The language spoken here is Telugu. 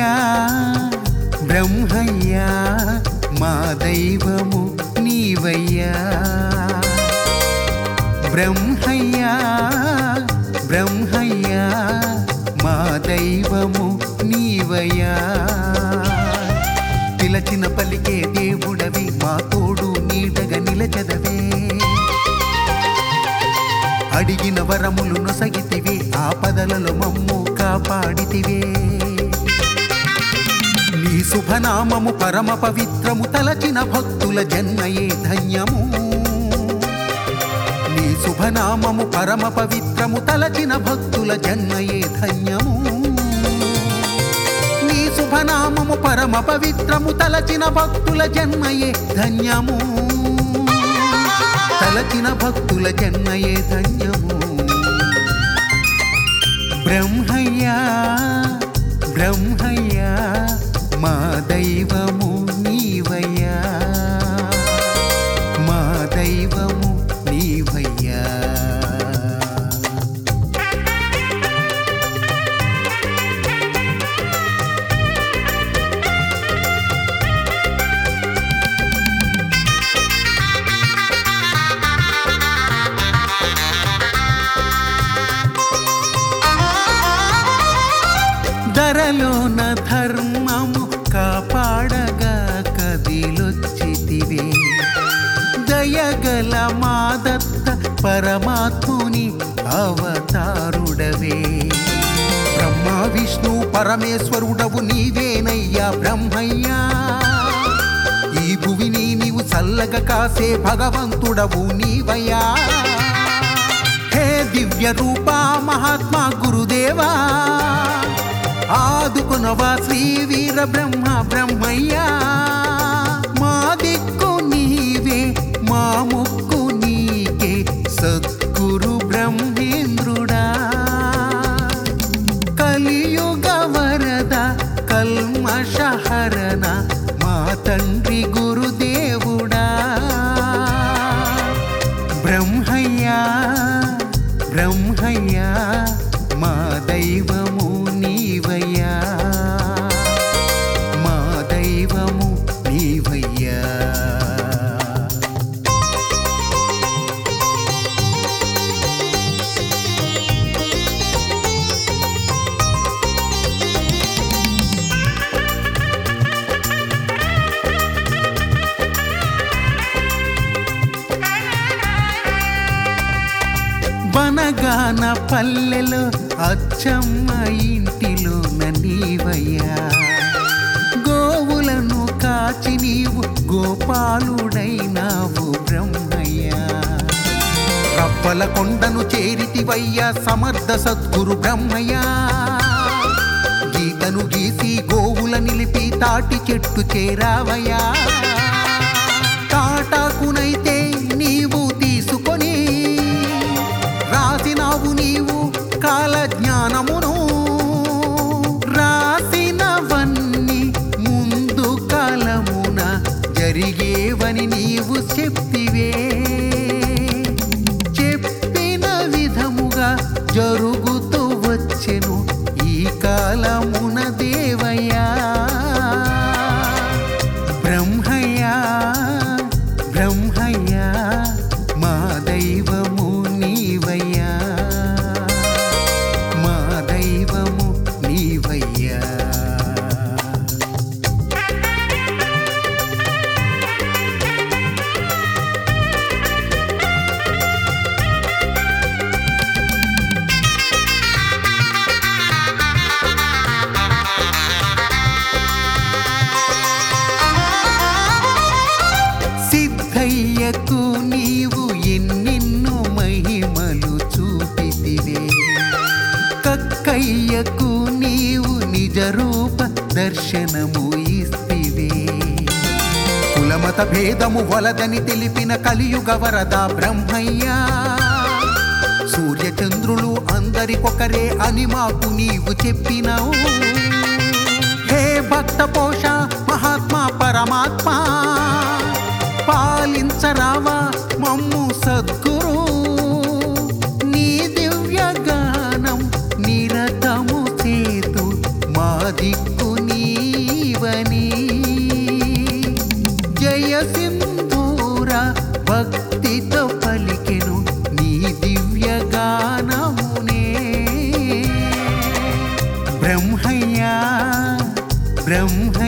బ్రహ్మయ్యా బ్రహ్మయ్యా మా దైవము నీవయ్యా బ్రహ్మయ్యా బ్రహ్మయ్యా మా దైవము నీవయ్యా పిలచిన పలికే దేవుడవి మా తోడు నీడగా నిలచదవే అడిగిన వరములు నొసగితివే ఆపదలలో మమ్ము కాపాడితివే నీ శుభనామము పరమ పవిత్రము తలచిన భక్తుల జన్మయే ధన్యము నీ శుభనామము పరమ పవిత్రము తలచిన భక్తుల జన్మయే ధన్యము నీ శుభనామము పరమ పవిత్రము తలచిన భక్తుల జన్మయే ధన్యము తలచిన భక్తుల జన్మయే ధన్యము బ్రహ్మయ్యా బ్రహ్మయ్యా మా దైవము నీవయ్యా మా దైవము నీవయ్యా ధరలోన ధర్మము కాపాడగా కదిలొచ్చితివే దయగల మాదత్త పరమాత్ముని అవతారుడవే బ్రహ్మ విష్ణు పరమేశ్వరుడవు నీవేనయ్యా బ్రహ్మయ్యా ఈ భువిని నీవు చల్లగా కాసే భగవంతుడవు నీవయ్యా హే దివ్య రూపా మహాత్మా గురుదేవా ఆదుకునవా శ్రీ వీర బ్రహ్మ బ్రహ్మయ్యా మా దిక్కు నీవే మా ముక్కు నీకే సద్గురు బ్రహ్మేంద్రుడా కలియుగ వరద కల్మషహరణ మా తండ్రి గురుదేవుడా బ్రహ్మయ్యా బ్రహ్మయ్యా మా దైవము నీవయ్యా మా దైవము నీవయ్యా బనగాన పల్లెలో అచ్చమ్మ ఇంటిలో నీవయ్యా గోవులను కాచి నీవు గోపాలుడైనావు బ్రహ్మయ్యా రప్పల కొండను చేరితివయ్యా సమర్థ సద్గురు బ్రహ్మయ్యా గీతను గీసి గోవుల నిలిపి తాటి చెట్టు చేరావయ్యా తాటాకునైతే నీవు తీసుకొని రాసినావు నీవు కాల జ్ఞానమును రాసినవన్నీ ముందు కాలమున జరిగేవని నీవు చెప్పివే చెప్పిన విధముగా జరుగుతూ వచ్చెను ఈ కాలమున దేవయ్యా బ్రహ్మయ్యా బ్రహ్మయ్యా మా దైవము నీవయ్యా మా దైవము నీవయ్యా సిద్ధయ్యకు నీవు ఎన్నెన్నో మహిమలు చూపితివే కక్కయ్యకు నీవు నిజ రూప దర్శనము ఇస్తివే కులమత భేదము వలదని తెలిపిన కలియుగ వరద బ్రహ్మయ్యా సూర్యచంద్రులు అందరికొకరే అని మాకు నీవు చెప్పినావు హే భక్త పోష మహాత్మా పరమాత్మా పాలించరావా మమ్ము సద్గురు నీ దివ్య గానం నిరతము చేతు మా దిక్కు నీ సింధూర భక్తితో పలికెను నీ దివ్య గానమునే బ్రహ్మయ్యా బ్రహ్మ